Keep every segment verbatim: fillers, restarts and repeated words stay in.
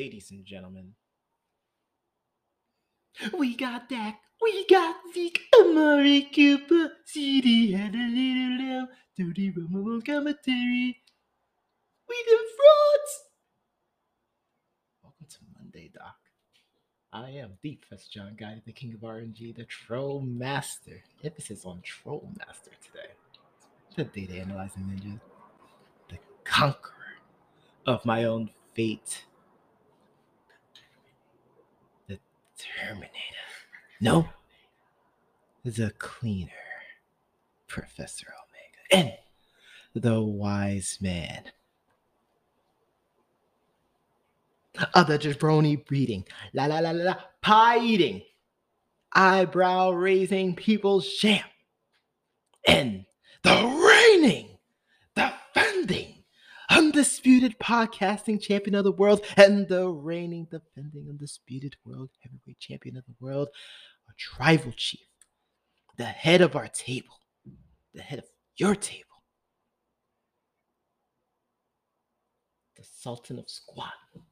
ladies and gentlemen, we got Dak, we got Zeke, Amari Cooper, C D had a little lamb, Tony Romo commentary. We the frauds. Welcome to Monday, Doc. I am the Professor John Guy, the King of R N G, the Troll Master. Emphasis on Troll Master today. The data analyzing ninja, the conqueror of my own fate, the Terminator. No, the cleaner, Professor Omega, and the wise man. Other jabroni breeding, la la la la la, pie eating, eyebrow raising people's champ, and the reigning, defending, undisputed podcasting champion of the world, and the reigning, defending, undisputed world heavyweight champion of the world, our tribal chief, the head of our table, the head of your table, the Sultan of Squat,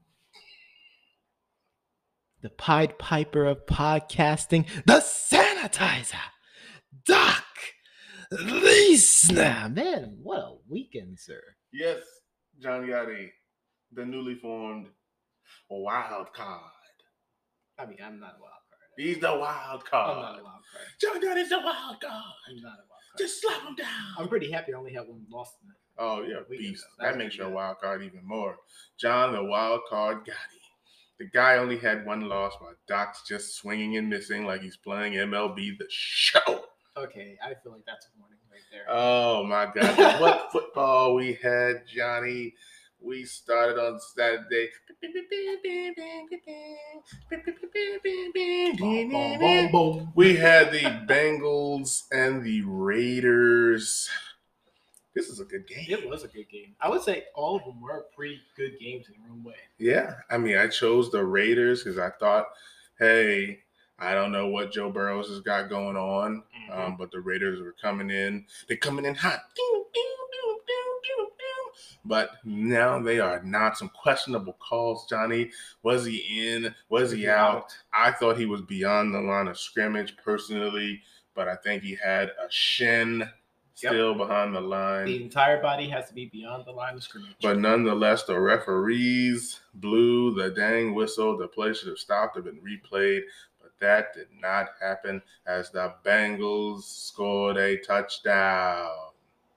the Pied Piper of podcasting, the sanitizer, Doc Leesner. Man, what a weekend, sir. Yes, John Gotti, the newly formed wild card. I mean, I'm not a wild card. He's the wild card. I'm not a wild card. John Gotti's the wild card. I'm not a wild card. Just slap him down. I'm pretty happy I only had one loss tonight. Oh, yeah, Weekend, beast. though. That That's makes you a good. wild card even more. John, the wild card Gotti. The guy only had one loss while Doc's just swinging and missing like he's playing M L B The Show. Okay, I feel like that's a warning right there. Oh, my God. What football we had, Johnny. We started on Saturday. Boom, boom, boom, boom. We had the Bengals and the Raiders. This is a good game. It was a good game. I would say all of them were pretty good games in their own way. Yeah, I mean, I chose the Raiders because I thought, hey, I don't know what Joe Burrows has got going on, Mhm. um, but the Raiders were coming in. They're coming in hot. But now they are not. Some questionable calls, Johnny. Was he in? Was he out? I thought he was beyond the line of scrimmage personally, but I think he had a shin still behind the line. The entire body has to be beyond the line of scrimmage. But nonetheless, the referees blew the dang whistle. The play should have stopped and been replayed, but that did not happen as the Bengals scored a touchdown.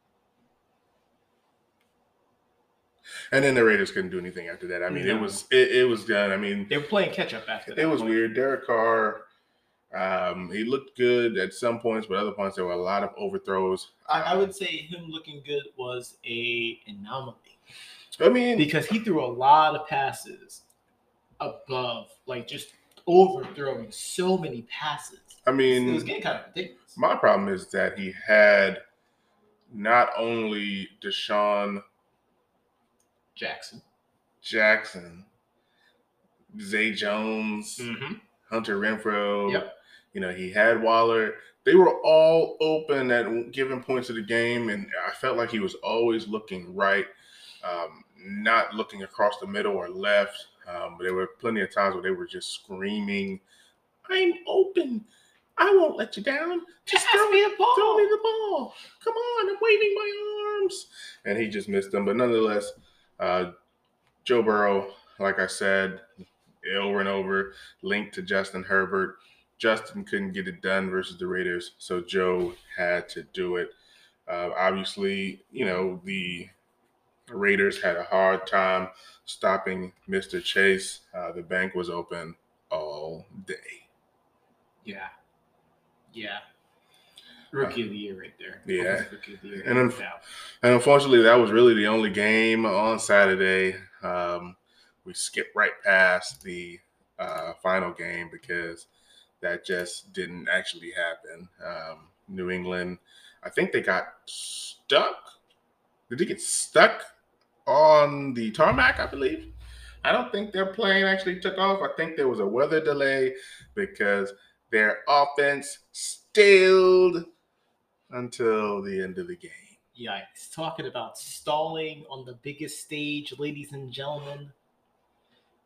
And then the Raiders couldn't do anything after that. I mean, No. it was it, it was done. I mean, They were playing catch up after that. it was point. weird. Derek Carr, um, he looked good at some points, but other points there were a lot of overthrows. I, I would say him looking good was a anomaly I mean, because he threw a lot of passes above, like just overthrowing so many passes. I It was mean, getting kind of ridiculous. my problem is that he had not only Deshaun Jackson. Jackson, Zay Jones, Mm-hmm. Hunter Renfrow. Yep. You know, he had Waller. They were all open at given points of the game, and I felt like he was always looking right, um, not looking across the middle or left. Um, but there were plenty of times where they were just screaming, "I'm open. I won't let you down. Just Pass throw me the ball." Throw me the ball. Come on, I'm waving my arms." And he just missed them. But nonetheless, uh, Joe Burrow, like I said, over and over, linked to Justin Herbert. Justin couldn't get it done versus the Raiders, so Joe had to do it. Uh, obviously, you know, the Raiders had a hard time stopping Mister Chase. Uh, the bank was open all day. Yeah. Yeah. Rookie of the year right there. Yeah. Offensive Rookie of the year. And no unf- doubt. And unfortunately, that was really the only game on Saturday. Um, we skipped right past the uh, final game because that just didn't actually happen. Um, New England, I think they got stuck. Did they get stuck on the tarmac, I believe? I don't think their plane actually took off. I think there was a weather delay because their offense stalled until the end of the game. Yikes. Talking about stalling on the biggest stage, ladies and gentlemen.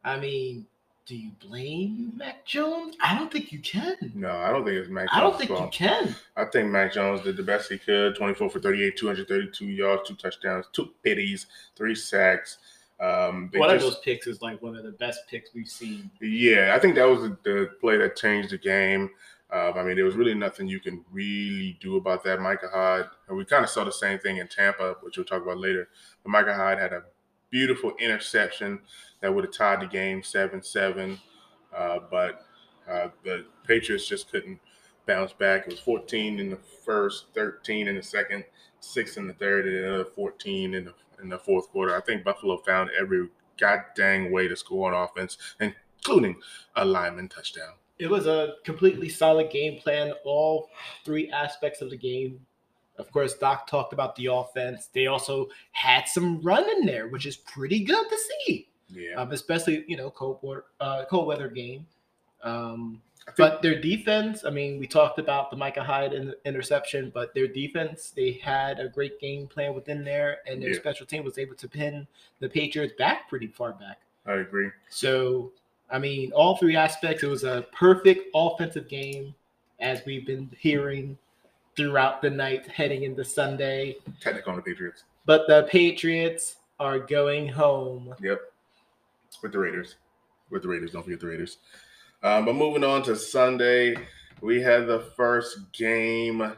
I mean, do you blame Mac Jones? I don't think you can. No, I don't think it's Mac Jones. I don't think you can. I think Mac Jones did the best he could. twenty-four for thirty-eight, two hundred thirty-two yards, two touchdowns, two picks, three sacks. Um, one just, of those picks is like one of the best picks we've seen. Yeah, I think that was the, the play that changed the game. Uh, I mean, there was really nothing you can really do about that. Micah Hyde, and we kind of saw the same thing in Tampa, which we'll talk about later. But Micah Hyde had a beautiful interception that would have tied the game seven seven. Uh, but uh, the Patriots just couldn't bounce back. It was fourteen in the first, thirteen in the second, six in the third, and another fourteen in the in the fourth quarter. I think Buffalo found every god dang way to score on offense, including a lineman touchdown. It was a completely solid game plan, all three aspects of the game. Of course, Doc talked about the offense. They also had some run in there, which is pretty good to see. Yeah. Um, especially, you know, cold water, uh, cold weather game. Um, but their defense, I mean, we talked about the Micah Hyde in interception, but their defense, they had a great game plan within there, and their yeah. special team was able to pin the Patriots back pretty far back. I agree. So, I mean, all three aspects, it was a perfect offensive game, as we've been hearing throughout the night heading into Sunday. Technical on the Patriots. But the Patriots are going home. Yep. With the Raiders. With the Raiders. Don't forget the Raiders. Um, but moving on to Sunday, we had the first game,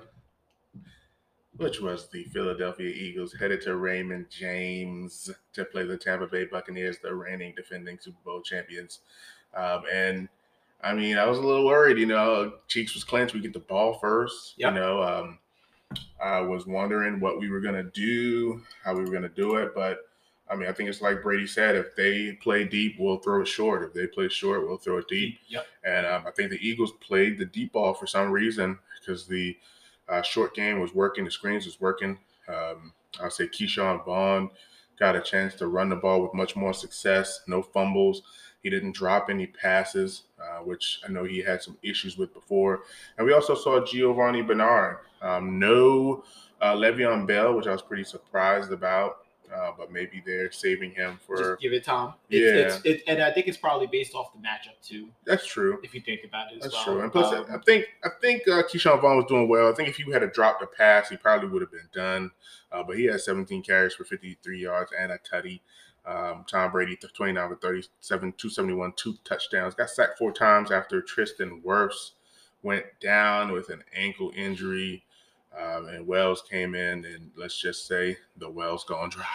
which was the Philadelphia Eagles headed to Raymond James to play the Tampa Bay Buccaneers, the reigning defending Super Bowl champions. Um, and, I mean, I was a little worried, you know, cheeks was clenched. We get the ball first. Yep. You know, um, I was wondering what we were going to do, how we were going to do it. But, I mean, I think it's like Brady said, if they play deep, we'll throw it short. If they play short, we'll throw it deep. Yep. And um, I think the Eagles played the deep ball for some reason because the uh, short game was working. The screens was working. Um, I'll say Keyshawn Vaughn got a chance to run the ball with much more success, no fumbles. He didn't drop any passes, uh, which I know he had some issues with before. And we also saw Giovanni Bernard. Um, no uh, Le'Veon Bell, which I was pretty surprised about. Uh, but maybe they're saving him for. Just give it time. Yeah, it's, it's, it, and I think it's probably based off the matchup too. That's true. If you think about it, as that's well. true. And plus, um, I think I think uh, Keyshawn Vaughn was doing well. I think if he had dropped the pass, he probably would have been done. Uh, but he had seventeen carries for fifty-three yards and a tutty. Um, Tom Brady, twenty-nine for thirty-seven, two seventy-one, two touchdowns. Got sacked four times after Tristan Wirfs went down with an ankle injury. Um, and Wells came in, and let's just say the well's gone dry.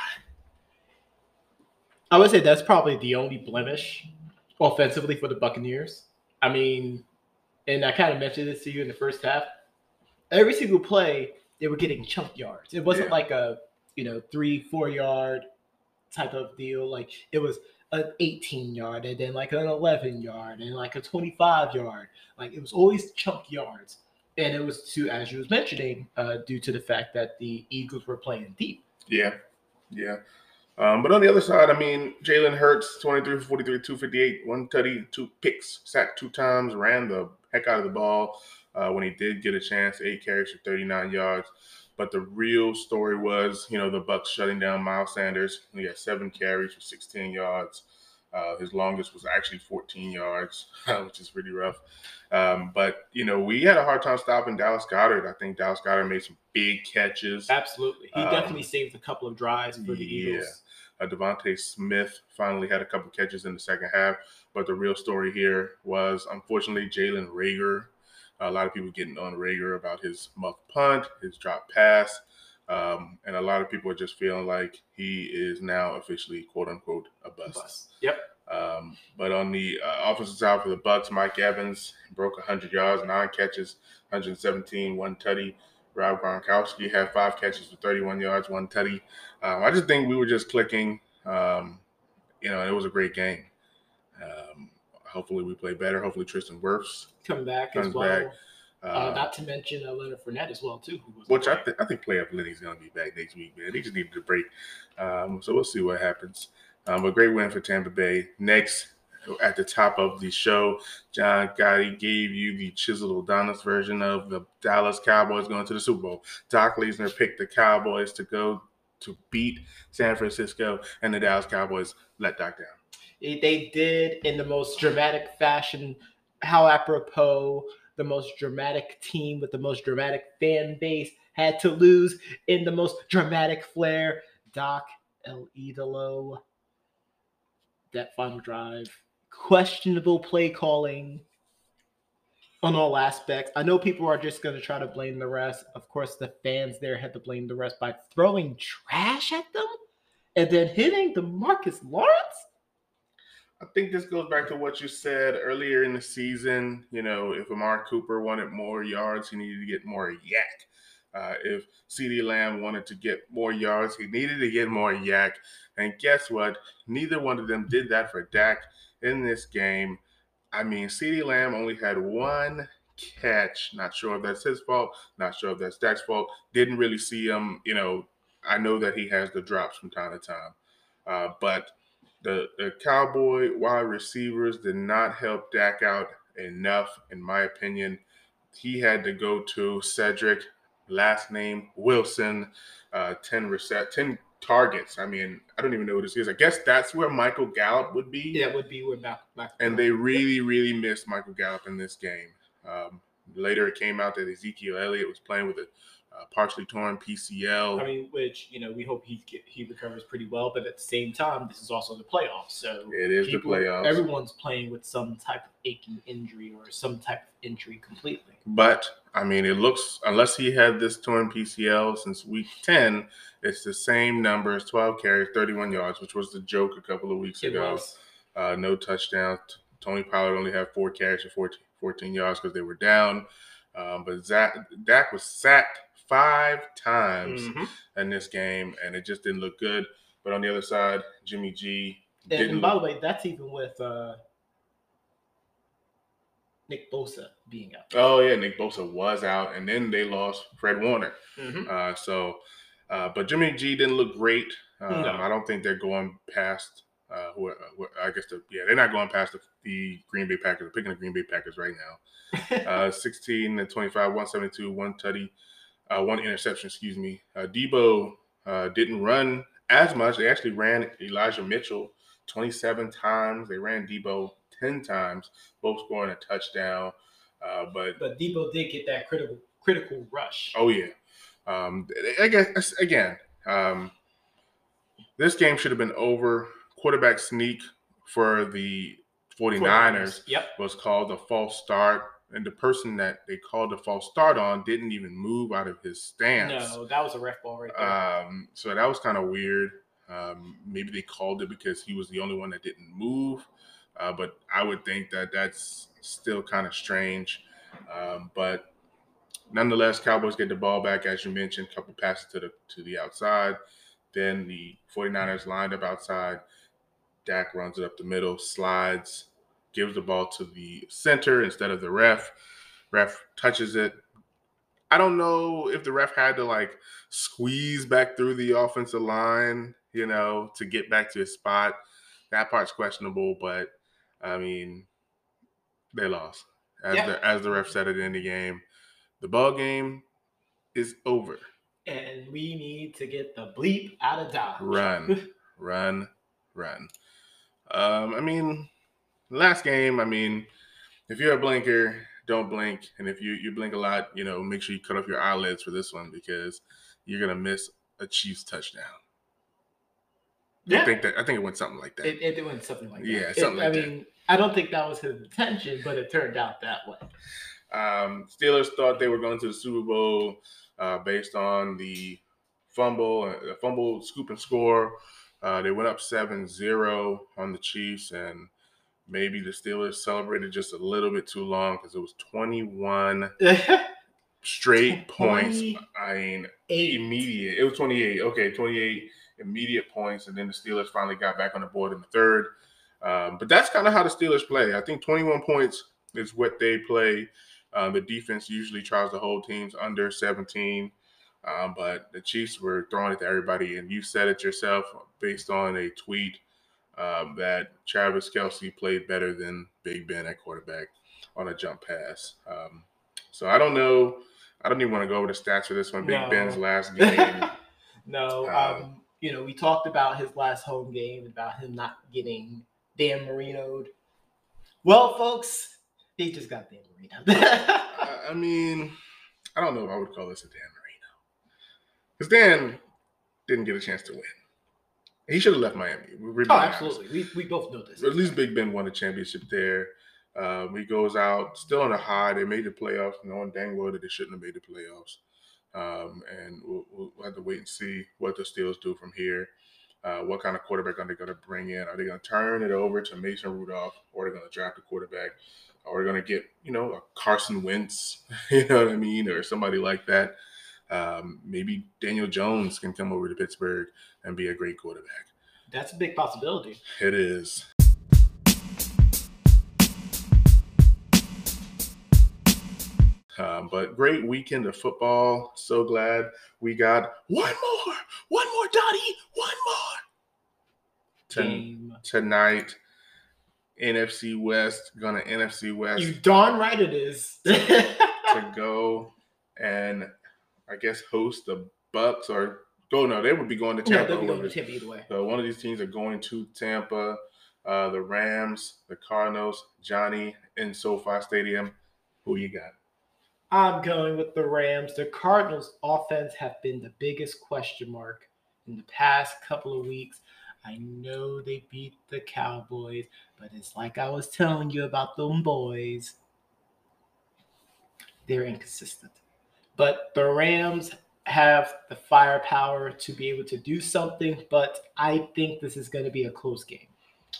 I would say that's probably the only blemish offensively for the Buccaneers. I mean, and I kind of mentioned this to you in the first half. Every single play, they were getting chunk yards. It wasn't yeah. like a, you know, three, four yard type of deal. Like it was an eighteen yard and then like an eleven yard and like a twenty-five yard. Like it was always chunk yards. And it was to, as you was mentioning, uh, due to the fact that the Eagles were playing deep. Yeah, yeah. Um, but on the other side, I mean, Jalen Hurts, twenty-three for forty-three, two fifty-eight, one tutty, two picks, sacked two times, ran the heck out of the ball uh, when he did get a chance, eight carries for thirty-nine yards. But the real story was, you know, the Bucs shutting down Miles Sanders. He had seven carries for sixteen yards. Uh, his longest was actually fourteen yards, which is pretty rough. Um, but, you know, we had a hard time stopping Dallas Goedert. I think Dallas Goedert made some big catches. Absolutely. He um, definitely saved a couple of drives for the yeah. Eagles. Uh, Devontae Smith finally had a couple catches in the second half. But the real story here was, unfortunately, Jalen Reagor. A lot of people getting on Reagor about his muffed punt, his drop pass. Um, and a lot of people are just feeling like he is now officially, quote unquote, a bust. bust. Yep. Um, but on the uh, offensive side for the Bucs, Mike Evans broke one hundred yards, nine catches, one seventeen, one tutty. Rob Gronkowski had five catches for thirty-one yards, one tutty. Um, I just think we were just clicking. Um, you know, it was a great game. Um, hopefully we play better. Hopefully Tristan Wirfs come back comes as well. back. Uh, uh, not to mention uh, Leonard Fournette as well too. Who was which I, th- I think playoff Lenny's going to be back next week, man. He just needed a break. Um, so we'll see what happens. Um, a great win for Tampa Bay. Next, at the top of the show, John Gotti gave you the chiseled Adonis version of the Dallas Cowboys going to the Super Bowl. Doc Leisner picked the Cowboys to go to beat San Francisco, and the Dallas Cowboys let Doc down. It- they did in the most dramatic fashion. How apropos, the most dramatic team with the most dramatic fan base had to lose in the most dramatic flair. Doc El Idolo, that final drive, questionable play calling on all aspects. I know people are just going to try to blame the rest. Of course, the fans there had to blame the rest by throwing trash at them and then hitting DeMarcus Lawrence. I think this goes back to what you said earlier in the season. You know, if Amari Cooper wanted more yards, he needed to get more yak. Uh, if CeeDee Lamb wanted to get more yards, he needed to get more yak. And guess what? Neither one of them did that for Dak in this game. I mean, CeeDee Lamb only had one catch. Not sure if that's his fault. Not sure if that's Dak's fault. Didn't really see him. You know, I know that he has the drops from time to time. Uh, but the, the Cowboy wide receivers did not help Dak out enough, in my opinion. He had to go to Cedric, last name Wilson, uh, ten reset, ten targets. I mean, I don't even know what this is. I guess that's where Michael Gallup would be. Yeah, it would be where back, back And they really, really missed Michael Gallup in this game. Um, later, it came out that Ezekiel Elliott was playing with a uh, partially torn P C L. I mean, which, you know, we hope he he recovers pretty well, but at the same time, this is also the playoffs. So It is people, the playoffs. Everyone's playing with some type of aching injury or some type of injury completely. But, I mean, it looks, unless he had this torn P C L since week ten, it's the same numbers, twelve carries, thirty-one yards, which was the joke a couple of weeks It ago. was. Uh, no touchdown. Tony Pollard only had four carries for fourteen, fourteen yards because they were down. Um, but Zach, Dak was sacked five times Mm-hmm. in this game, and it just didn't look good. But on the other side, Jimmy G And, didn't. and by the way, that's even with uh, Nick Bosa being out. Oh, yeah, Nick Bosa was out, and then they lost Fred Warner. Mm-hmm. Uh, so, uh, but Jimmy G didn't look great. Um, No. I don't think they're going past. Uh, who, who, I guess the yeah, they're not going past the, the Green Bay Packers. They're picking the Green Bay Packers right now. Uh, sixteen and twenty-five, one seventy-two, one tutty, uh, one interception. Excuse me. Uh, Debo uh, didn't run as much. They actually ran Elijah Mitchell twenty-seven times. They ran Debo ten times, both scoring a touchdown. Uh, but But Debo did get that critical critical rush. Oh yeah. Um, I guess again, um, this game should have been over. Quarterback sneak for the 49ers Yep. was called a false start, and the person that they called a false start on didn't even move out of his stance. No, that was a ref ball right there. Um, so that was kind of weird. Um, maybe they called it because he was the only one that didn't move, uh, but I would think that that's still kind of strange. Um, but nonetheless, Cowboys get the ball back, as you mentioned, a couple passes to the to the outside. Then the 49ers lined up outside. Dak runs it up the middle, slides, gives the ball to the center instead of the ref. Ref touches it. I don't know if the ref had to, like, squeeze back through the offensive line, you know, to get back to his spot. That part's questionable, but, I mean, they lost. As, Yeah. the, as the ref said at the end of the game, the ball game is over. And we need to get the bleep out of Dodge. Run, run, run. Um, I mean, last game, I mean, if you're a blinker, don't blink. And if you, you blink a lot, you know, make sure you cut off your eyelids for this one because you're going to miss a Chiefs touchdown. Yeah. I think that I think it went something like that. It, it went something like that. Yeah, something it, like I that. mean, I don't think that was his intention, but it turned out that way. Um, Steelers thought they were going to the Super Bowl uh, based on the fumble, uh, fumble, scoop, and score. Uh, they went up seven zero on the Chiefs, and maybe the Steelers celebrated just a little bit too long because it was twenty-one straight points. I mean, immediate. It was twenty-eight. Okay, twenty-eight immediate points, and then the Steelers finally got back on the board in the third. Um, but that's kind of how the Steelers play. I think twenty-one points is what they play. Uh, the defense usually tries to hold teams under seventeen. Um, but the Chiefs were throwing it to everybody, and you said it yourself based on a tweet um, that Travis Kelce played better than Big Ben at quarterback on a jump pass. Um, so I don't know. I don't even want to go over the stats for this one. Big No. Ben's last game. no, Um, um, you know, we talked about his last home game, about him not getting Dan Marino'd. Well, folks, they just got Dan Marino. I, I mean, I don't know if I would call this a Dan Marino. Because Dan didn't get a chance to win. He should have left Miami. We're oh, absolutely. We, we both know this. At least Big Ben won a championship there. Um, he goes out still on a high. They made the playoffs, knowing dang well that they shouldn't have made the playoffs. Um, and we'll, we'll have to wait and see what the Steelers do from here. Uh, what kind of quarterback are they going to bring in? Are they going to turn it over to Mason Rudolph, or are they going to draft a quarterback? Or are they going to get, you know, a Carson Wentz, you know what I mean, or somebody like that? Um, maybe Daniel Jones can come over to Pittsburgh and be a great quarterback. That's a big possibility. It is. Um, but great weekend of football. So glad we got one more, one more, Dottie, one more. Game. Ten, tonight, N F C West, gonna N F C West. You darn right it is. to go and I guess host the Bucks or go. No, they would be going to Tampa. No, they'll be going to Tampa either way. So one of these teams are going to Tampa. Uh, the Rams, the Cardinals, Johnny in SoFi Stadium. Who you got? I'm going with the Rams. The Cardinals' offense have been the biggest question mark in the past couple of weeks. I know they beat the Cowboys, but it's like I was telling you about them boys. They're inconsistent. But the Rams have the firepower to be able to do something, but I think this is going to be a close game.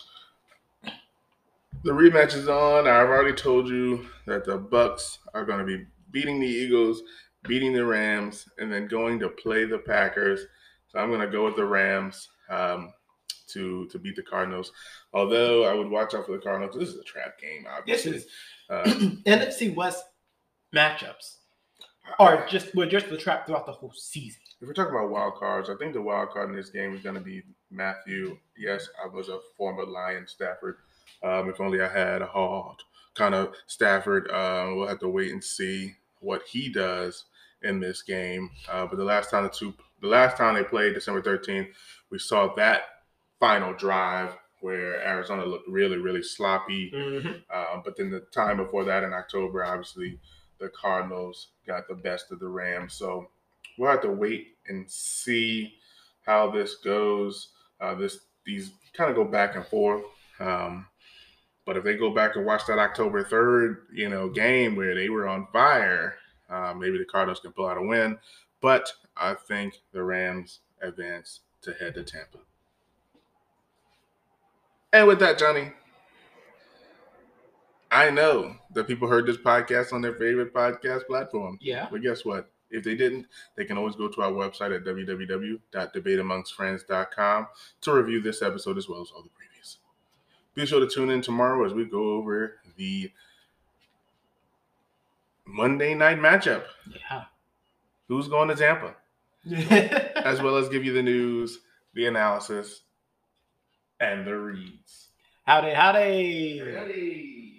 The rematch is on. I've already told you that the Bucks are going to be beating the Eagles, beating the Rams, and then going to play the Packers. So I'm going to go with the Rams um, to to beat the Cardinals. Although I would watch out for the Cardinals. This is a trap game, obviously. This is Uh, N F C West matchups are just we're just the trap throughout the whole season. If we're talking about wild cards, I think the wild card in this game is going to be Matthew. Yes, I was a former Lion Stafford. Um, if only I had a hard kind of Stafford. Uh, we'll have to wait and see what he does in this game. Uh, but the last time the two, the last time they played, December thirteenth, we saw that final drive where Arizona looked really, really sloppy. Mm-hmm. Uh, but then the time before that in October, obviously the Cardinals got the best of the Rams. So we'll have to wait and see how this goes. Uh, this these kind of go back and forth. Um, but if they go back and watch that October third, you know, game where they were on fire, uh, maybe the Cardinals can pull out a win. But I think the Rams advance to head to Tampa. And with that, Johnny, I know that people heard this podcast on their favorite podcast platform. Yeah. But guess what? If they didn't, they can always go to our website at w w w dot debate amongst friends dot com to review this episode as well as all the previous. Be sure to tune in tomorrow as we go over the Monday night matchup. Yeah. Who's going to Tampa? As well as give you the news, the analysis, and the reads. Howdy, howdy. Howdy.